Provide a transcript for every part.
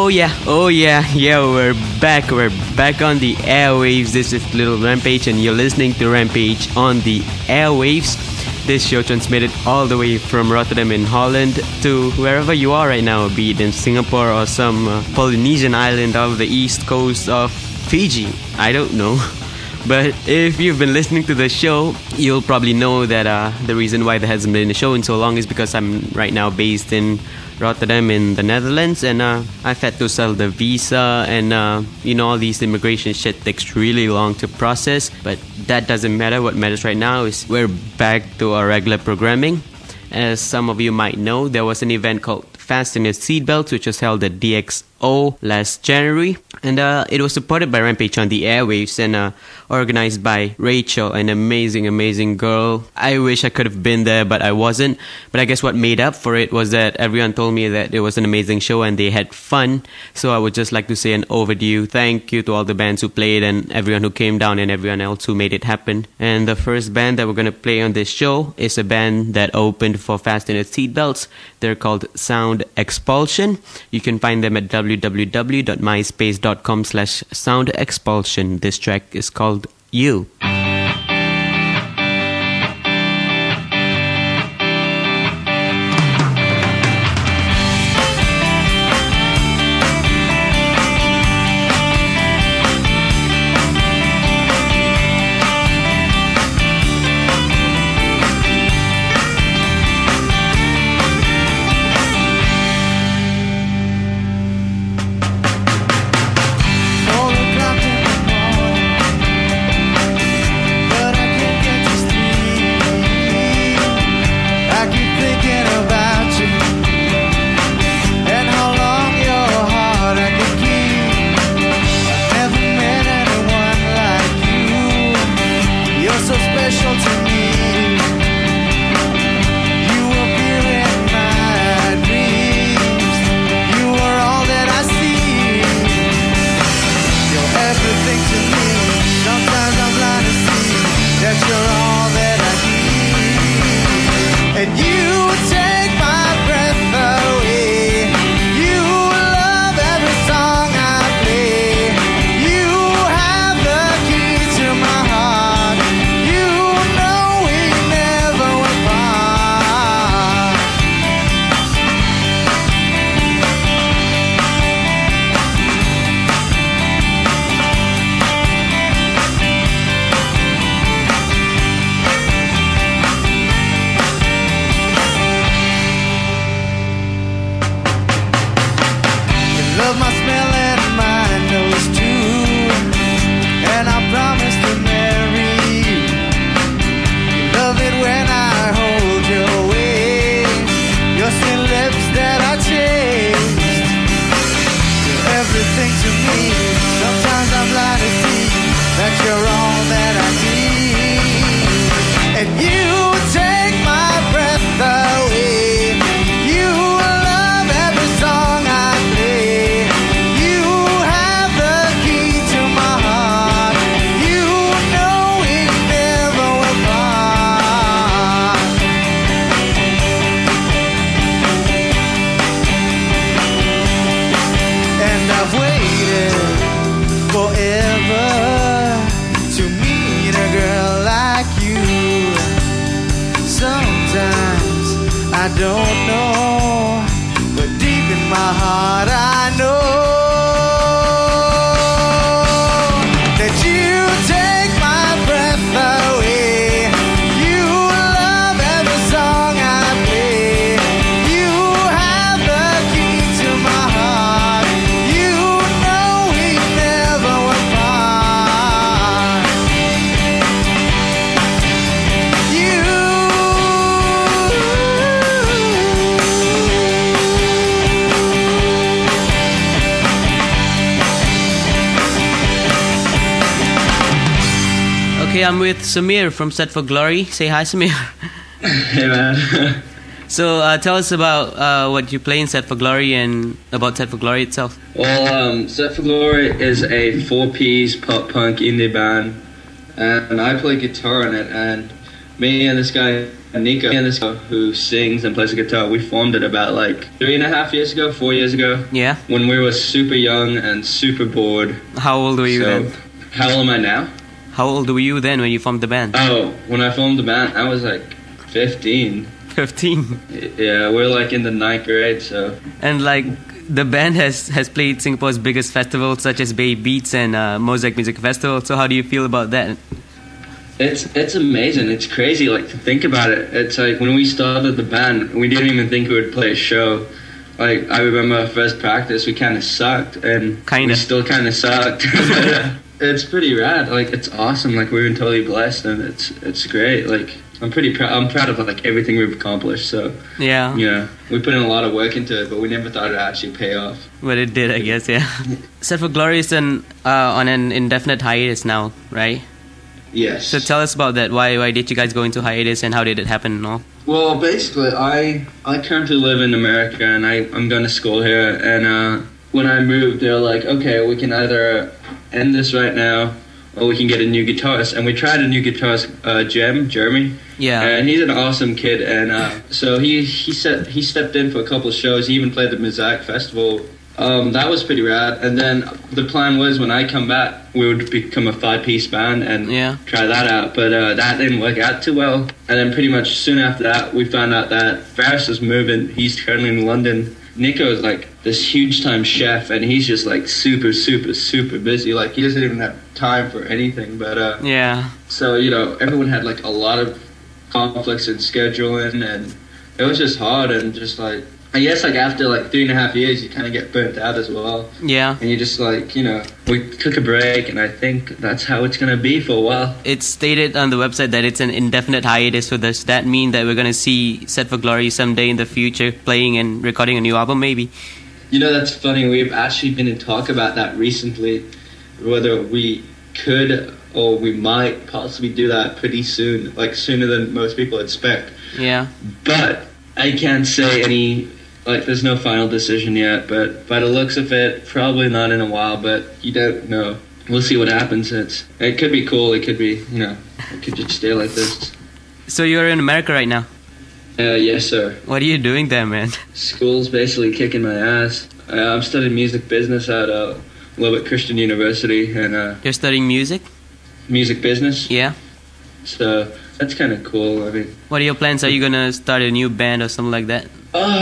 Yeah, we're back on the airwaves. This is Little Rampage and you're listening to Rampage on the airwaves. This show transmitted all the way from Rotterdam in Holland to wherever you are right now, be it in Singapore or some Polynesian island off the east coast of Fiji. I don't know. But if you've been listening to the show, you'll probably know that the reason why there hasn't been a show in so long is because I'm right now based in Rotterdam in the Netherlands, and I've had to sell the visa, and all these immigration shit takes really long to process, but that doesn't matter. What matters right now is we're back to our regular programming. As some of you might know, there was an event called Fasten Your Seatbelts, which was held at DXO last January, and it was supported by Rampage on the airwaves and organized by Rachel, an amazing girl. I wish I could have been there, but I wasn't. But I guess what made up for it was that everyone told me that it was an amazing show and they had fun. So I would just like to say an overdue thank you to all the bands who played and everyone who came down and everyone else who made it happen. And the first band that we're going to play on this show is a band that opened for Fasten Your Seatbelts. They're called Sound Expulsion. You can find them at www.myspace.com/soundexpulsion. This track is called You. I'm with Samir from Set for Glory. Say hi, Samir. Hey, man. So tell us about what you play in Set for Glory and about Set for Glory itself. Well, Set for Glory is a 4-piece pop-punk indie band, and I play guitar in it, and me and this guy Nico and this guy who sings and plays the guitar, we formed it about like 3.5 years ago, 4 years ago. Yeah. When we were super young and super bored. How old were you then? How old am I now? How old were you then when you formed the band? Oh, when I formed the band, I was like 15. 15. Yeah, we're like in the 9th grade, so. And like the band has played Singapore's biggest festivals such as Bay Beats and Mosaic Music Festival. So how do you feel about that? It's amazing. It's crazy, like, to think about it. It's like when we started the band, we didn't even think we would play a show. Like, I remember our first practice, we kind of sucked, and we still kind of sucked. It's pretty rad. Like, it's awesome. Like, we've been totally blessed, and it's great. Like, I'm pretty proud. I'm proud of like everything we've accomplished. So yeah, we put in a lot of work into it, but we never thought it'd actually pay off. But it did, I guess. Yeah. Set for Glory is on an indefinite hiatus now, right? Yes. So tell us about that. Why did you guys go into hiatus, and how did it happen and all? Well, basically, I currently live in America, and I'm going to school here. And when I moved, they were like, okay, we can either end this right now, or we can get a new guitarist. And we tried a new guitarist, Jeremy. Yeah. And he's an awesome kid. And so he stepped in for a couple of shows. He even played the Mosaic Festival. That was pretty rad. And then the plan was when I come back, we would become a 5-piece band and try that out. But that didn't work out too well. And then pretty much soon after that, we found out that Faris was moving. He's currently in London. Nico is like this huge time chef, and he's just like super, super, super busy. Like, he doesn't even have time for anything. But so everyone had like a lot of conflicts in scheduling, and it was just hard. And just like, I guess like after like 3.5 years, you kind of get burnt out as well. Yeah. And you just like, we took a break, and I think that's how it's going to be for a while. It's stated on the website that it's an indefinite hiatus. So does that mean that we're going to see Set for Glory someday in the future playing and recording a new album maybe? That's funny. We've actually been in talk about that recently, whether we could or we might possibly do that pretty soon, like sooner than most people expect. Yeah. But I can't say any... Like, there's no final decision yet, but by the looks of it, probably not in a while, but you don't know. We'll see what happens. It could be cool, it could be, it could just stay like this. So you're in America right now? Yes, sir. What are you doing there, man? School's basically kicking my ass. I'm studying music business at Lubbock Christian University, and... You're studying music? Music business? Yeah. So, that's kind of cool, I mean... What are your plans? Are you gonna start a new band or something like that?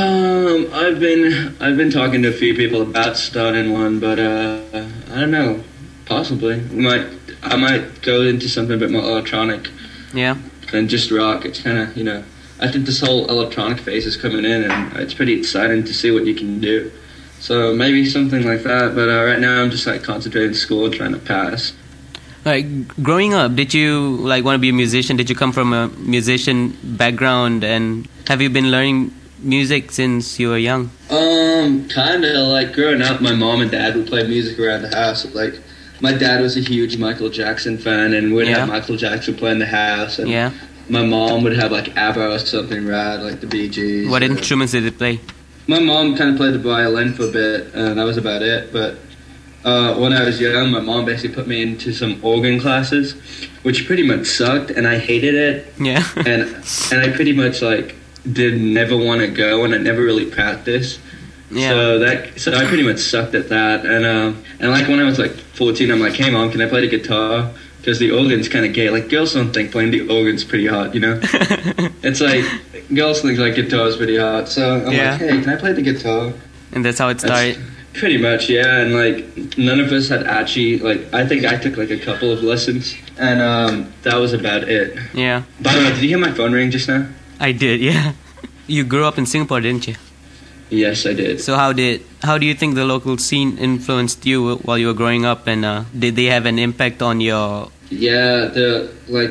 I've been talking to a few people about starting one, but I don't know. Possibly, I might go into something a bit more electronic. Yeah. Than just rock. It's kind of I think this whole electronic phase is coming in, and it's pretty exciting to see what you can do. So maybe something like that. But right now I'm just like concentrating in school, trying to pass. Like, growing up, did you like want to be a musician? Did you come from a musician background, and have you been learning music since you were young? Kinda. Like, growing up, my mom and dad would play music around the house. Like, my dad was a huge Michael Jackson fan, and we'd have Michael Jackson play in the house. And my mom would have like ABBA or something rad, like the Bee Gees. What instruments did it play? My mom kind of played the violin for a bit, and that was about it. But when I was young, my mom basically put me into some organ classes, which pretty much sucked, and I hated it. Yeah. and I pretty much like did never want to go, and I never really practiced. Yeah. So I pretty much sucked at that. And like when I was like 14, I'm like, hey mom, can I play the guitar? Because the organ's kind of gay. Like, girls don't think playing the organ's pretty hot, It's like, girls think like guitar's pretty hot. So I'm like, hey, can I play the guitar? And that's how it started? Pretty much, yeah. And like, none of us had actually, like, I think I took like a couple of lessons. And that was about it. Yeah. By the way, did you hear my phone ring just now? I did, yeah. You grew up in Singapore, didn't you? Yes, I did. So how do you think the local scene influenced you while you were growing up, and did they have an impact on your... Yeah, the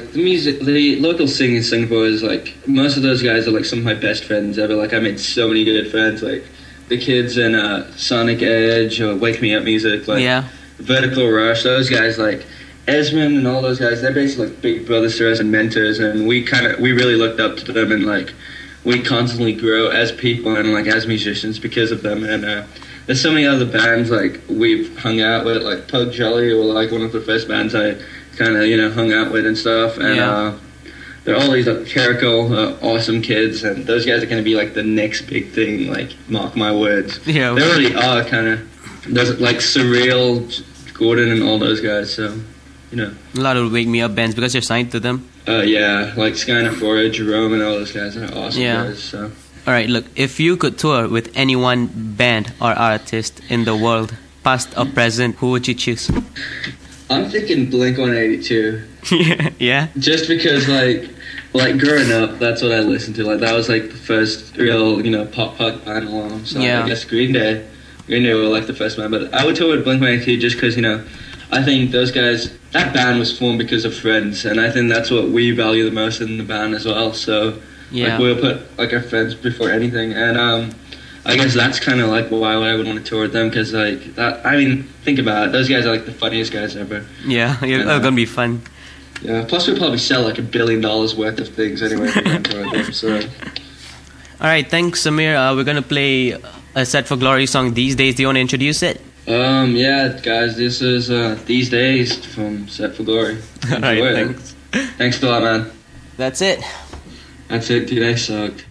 local scene in Singapore is like, most of those guys are like some of my best friends ever. Like, I made so many good friends, like the kids in Sonic Edge or Wake Me Up Music, like Vertical Rush, those guys, like Esmond and all those guys, they're basically like big brothers to us and mentors, and we really looked up to them, and like we constantly grow as people and like as musicians because of them. And there's so many other bands like we've hung out with, like Pug Jelly were like one of the first bands I kind of hung out with and stuff. And they're all these clerical, awesome kids, and those guys are going to be like the next big thing. Like, mark my words. Yeah, they already are kind of. There's like Surreal, Gordon, and all those guys. So, you know, a lot of Wake Me Up bands because you're signed to them. Yeah, like Skynet Flora, Jerome, and all those guys are awesome guys. So. All right, look, if you could tour with any one band or artist in the world, past or present, who would you choose? I'm thinking Blink-182. Yeah. Just because, like growing up, that's what I listened to. Like, that was like the first real, pop punk band along. So I guess Green Day were like the first band. But I would tour with Blink-182 just because, I think those guys, that band was formed because of friends, and I think that's what we value the most in the band as well. So, like, we'll put like our friends before anything, and I guess that's kind of like why I would want to tour with them, because like that. I mean, think about it; those guys are like the funniest guys ever. Yeah, it's gonna be fun. Yeah. Plus, we'll probably sell like $1 billion worth of things anyway. If we tour with them, so. All right, thanks, Samir. We're gonna play a Set for Glory song these days. Do you want to introduce it? Yeah, guys, this is These Days from Set for Glory. All right, thanks. Thanks a lot, man. That's it. That's it. Today sucked.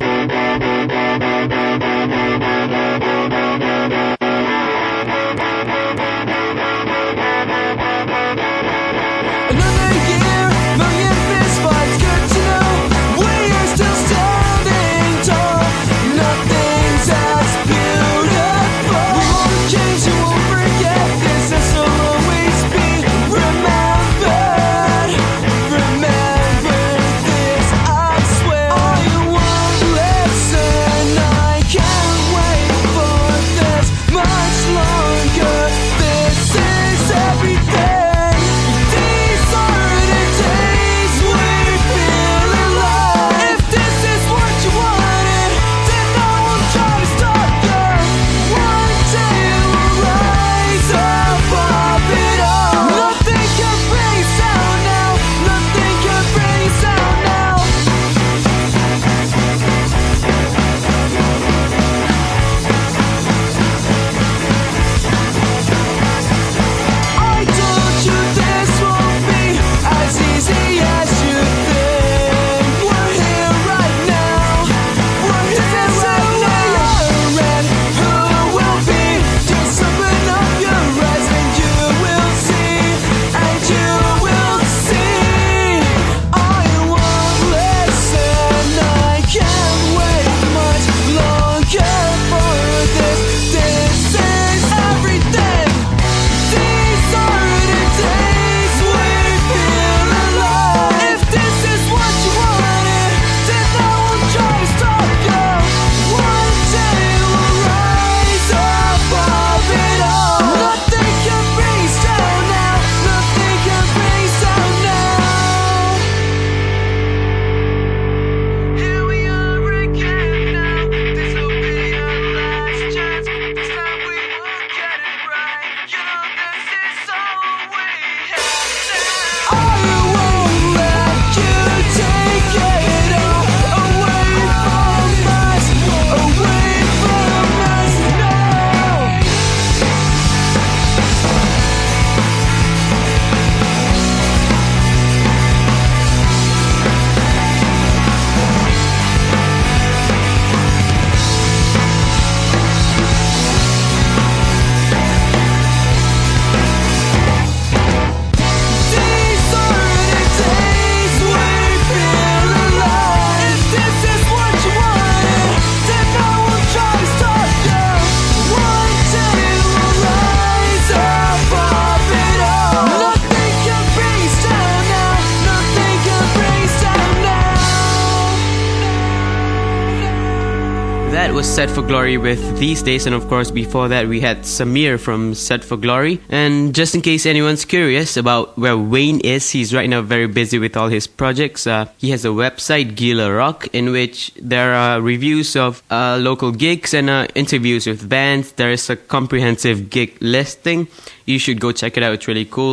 Was Set for Glory with These Days, and of course before that we had Samir from Set for Glory. And just in case anyone's curious about where Wayne is, he's right now very busy with all his projects. He has a website, Gila Rock, in which there are reviews of local gigs and interviews with bands. There is a comprehensive gig listing. You should go check it out. It's really cool.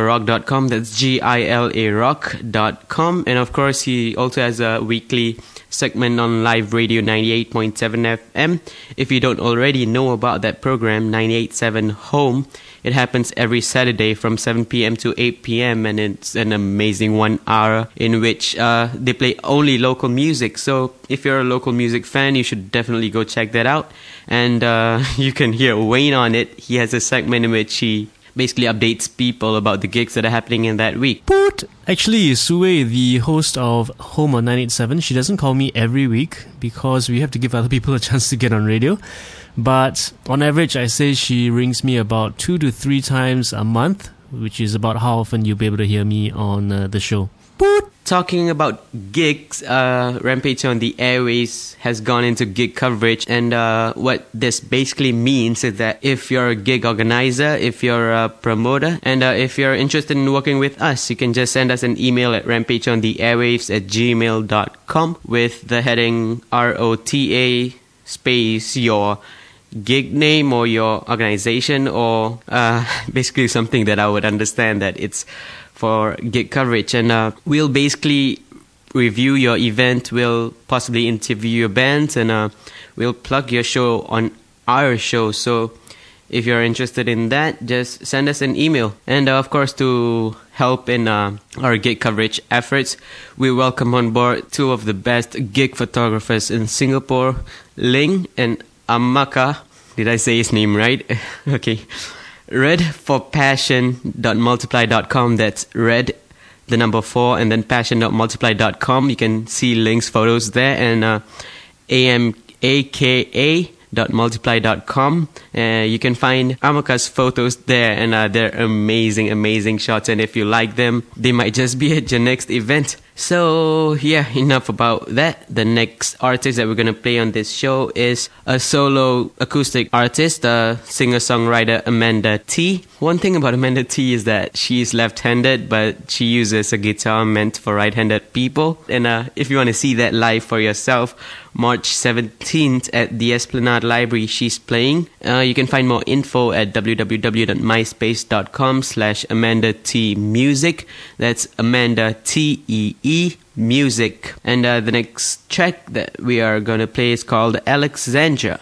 GilaRock.com. That's GILA rock.com. And of course he also has a weekly segment on Live Radio 98.7 FM. If you don't already know about that program, 98.7 Home, it happens every Saturday from 7 p.m. to 8 p.m. and it's an amazing 1 hour in which they play only local music. So if you're a local music fan, you should definitely go check that out. And you can hear Wayne on it. He has a segment in which he basically updates people about the gigs that are happening in that week. But actually, Sue, the host of Home on 987, she doesn't call me every week because we have to give other people a chance to get on radio. But on average, I say she rings me about 2 to 3 times a month, which is about how often you'll be able to hear me on the show. Talking about gigs, Rampage on the Airways has gone into gig coverage, and what this basically means is that if you're a gig organizer, if you're a promoter, and if you're interested in working with us, you can just send us an email at rampageontheairwaves@gmail.com with the heading ROTA space your gig name or your organization, or basically something that I would understand that it's for gig coverage. And we'll basically review your event, we'll possibly interview your bands, and we'll plug your show on our show. So if you're interested in that, just send us an email. And of course, to help in our gig coverage efforts, we welcome on board 2 of the best gig photographers in Singapore, Ling and Amaka. Did I say his name right? Okay. redforpassion.multiply.com. That's red, the number 4, and then passion.multiply.com. You can see Ling's photos there, and amaka.multiply.com. You can find Amaka's photos there, and they're amazing shots. And if you like them, they might just be at your next event. So yeah, enough about that. The next artist that we're going to play on this show is a solo acoustic artist, singer-songwriter Amanda T. One thing about Amanda T is that she's left-handed, but she uses a guitar meant for right-handed people. And if you want to see that live for yourself, March 17th at the Esplanade Library, she's playing. You can find more info at www.myspace.com/Amanda T Music. That's Amanda T-E-E Music. And the next track that we are going to play is called Alexandra.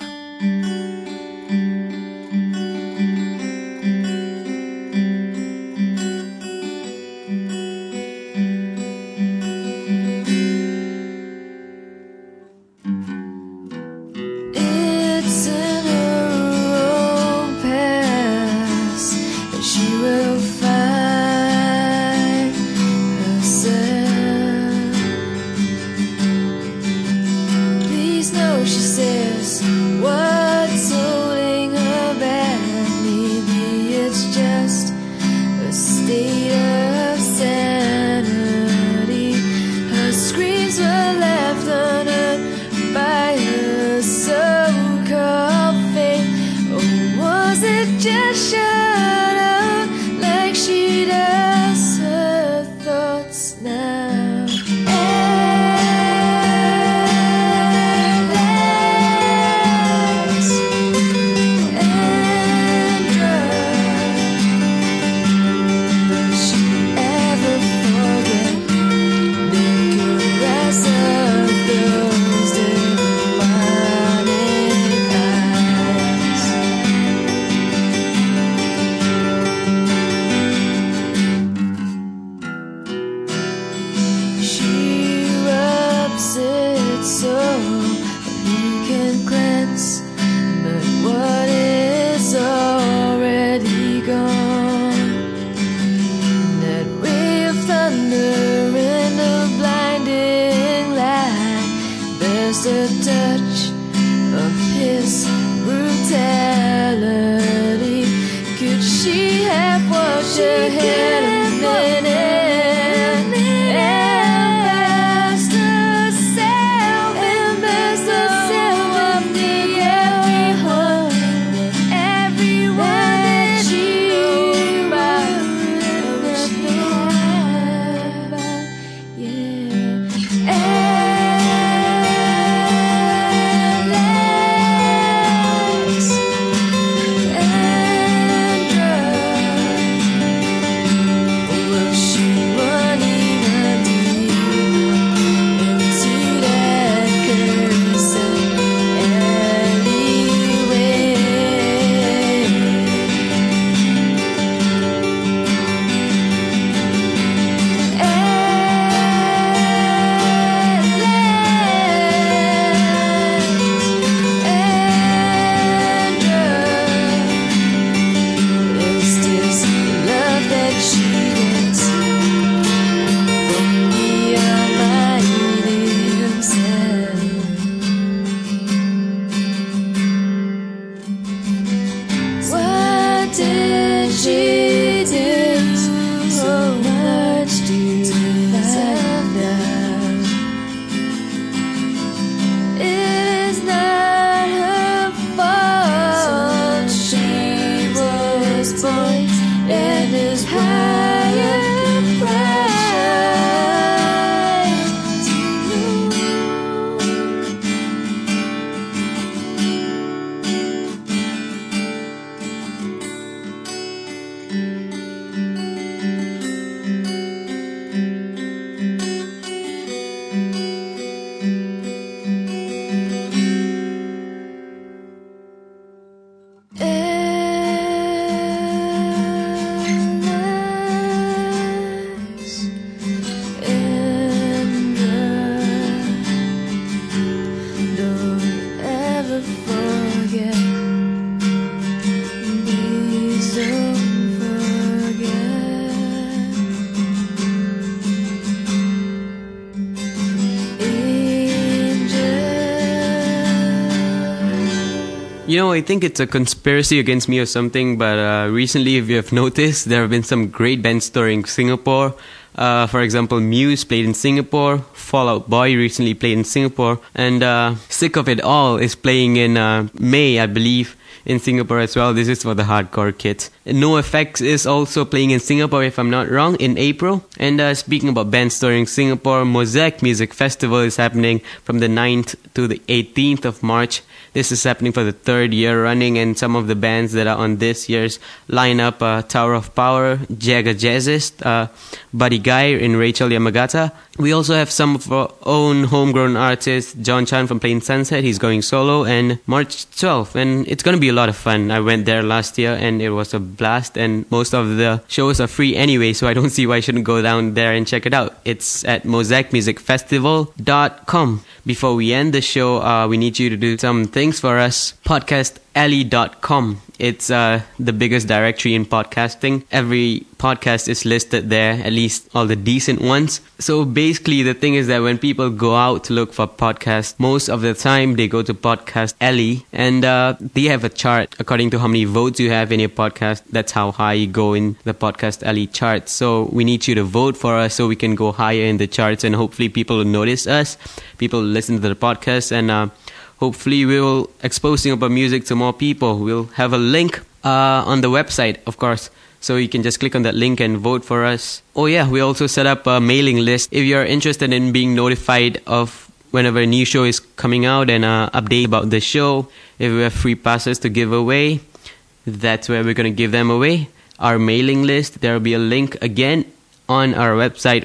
I think it's a conspiracy against me or something, but recently, if you have noticed, there have been some great bands touring Singapore. For example, Muse played in Singapore, Fall Out Boy recently played in Singapore, and Sick of It All is playing in May, I believe, in Singapore as well. This is for the hardcore kids. NoFX is also playing in Singapore, if I'm not wrong, in April. And speaking about bands touring Singapore, Mosaic Music Festival is happening from the 9th to the 18th of March. This is happening for the third year running, and some of the bands that are on this year's lineup, Tower of Power, Jaga Jazzist, Buddy Guy and Rachel Yamagata. We also have some of our own homegrown artists, John Chan from Plain Sunset, he's going solo, and March 12th, and it's going to be a lot of fun. I went there last year and it was a blast, and most of the shows are free anyway, so I don't see why I shouldn't go down there and check it out. It's at mosaicmusicfestival.com. Before we end the show, we need you to do some things for us. podcastalley.com. It's the biggest directory in podcasting. Every podcast is listed there, at least all the decent ones. So basically, the thing is that when people go out to look for podcasts, most of the time they go to Podcast Alley, and they have a chart according to how many votes you have in your podcast. That's how high you go in the Podcast Alley chart. So we need you to vote for us so we can go higher in the charts, and hopefully people will notice us, people will listen to the podcast, and hopefully we will expose Singapore music to more people. We'll have a link on the website, of course, so you can just click on that link and vote for us. Oh yeah, we also set up a mailing list. If you're interested in being notified of whenever a new show is coming out and update about the show, if we have free passes to give away, that's where we're going to give them away. Our mailing list, there will be a link again on our website,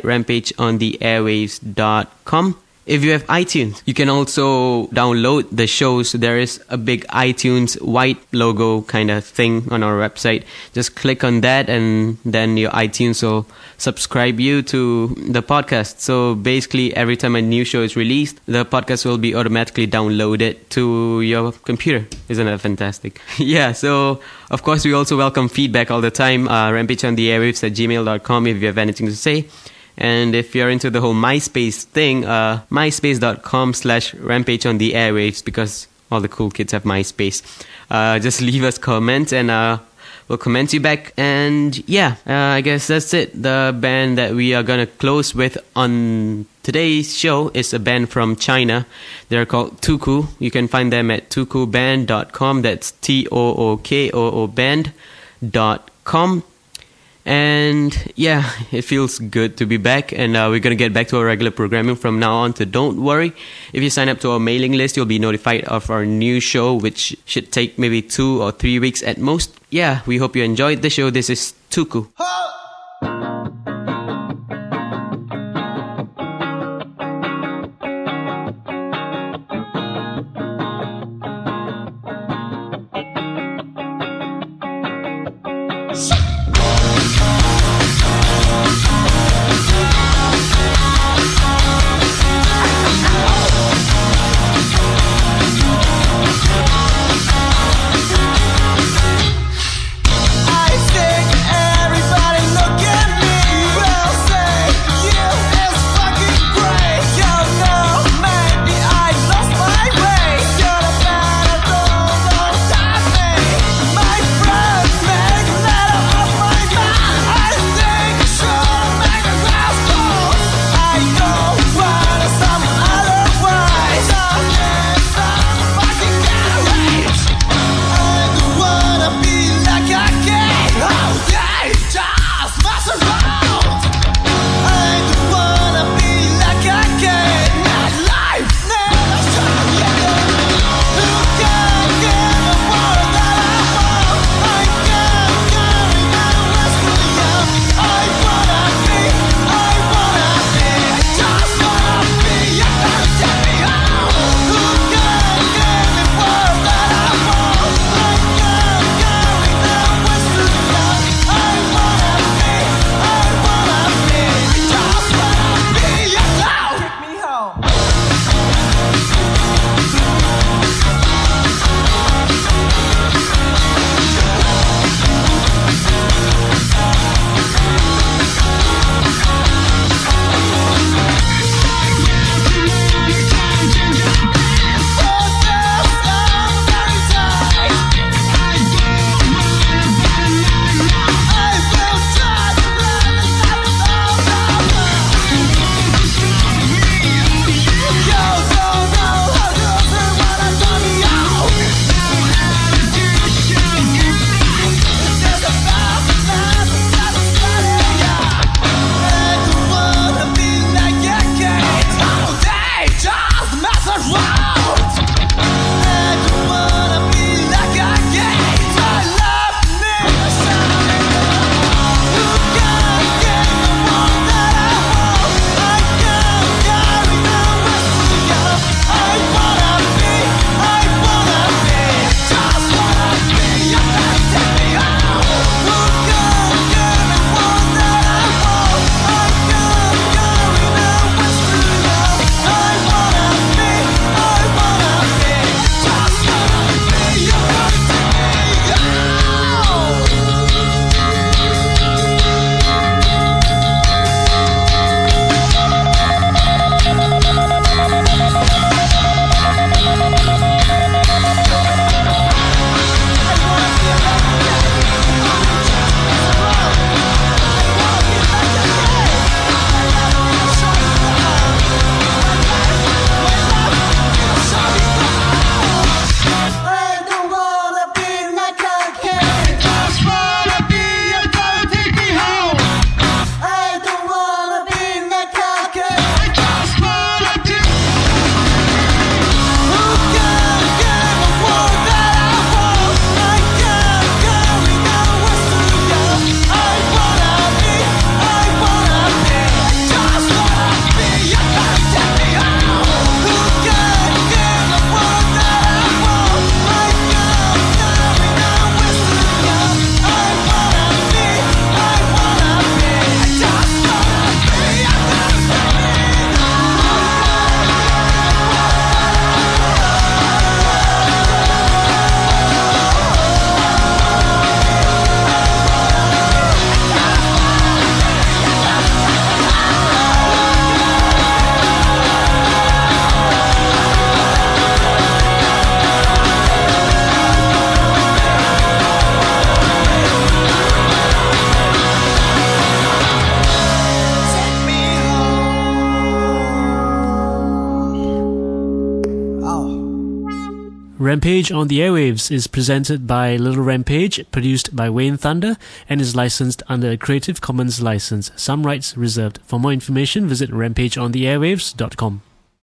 rampageontheairwaves.com. If you have iTunes, you can also download the shows. There is a big iTunes white logo kind of thing on our website. Just click on that and then your iTunes will subscribe you to the podcast. So basically, every time a new show is released, the podcast will be automatically downloaded to your computer. Isn't that fantastic? Yeah, so of course, we also welcome feedback all the time. rampageontheairwaves@gmail.com if you have anything to say. And if you're into the whole MySpace thing, myspace.com/rampageontheairwaves, because all the cool kids have MySpace. Just leave us comments and we'll comment you back. And yeah, I guess that's it. The band that we are going to close with on today's show is a band from China. They're called Tuku. You can find them at tukuband.com. That's TOOKOO band.com. And yeah, it feels good to be back, and we're going to get back to our regular programming from now on. So don't worry, if you sign up to our mailing list, you'll be notified of our new show, which should take maybe 2 or 3 weeks at most. Yeah, we hope you enjoyed the show. This is Tuku. I think everybody knows Rampage on the Airwaves is presented by Little Rampage, produced by Wayne Thunder, and is licensed under a Creative Commons license. Some rights reserved. For more information, visit rampageontheairwaves.com.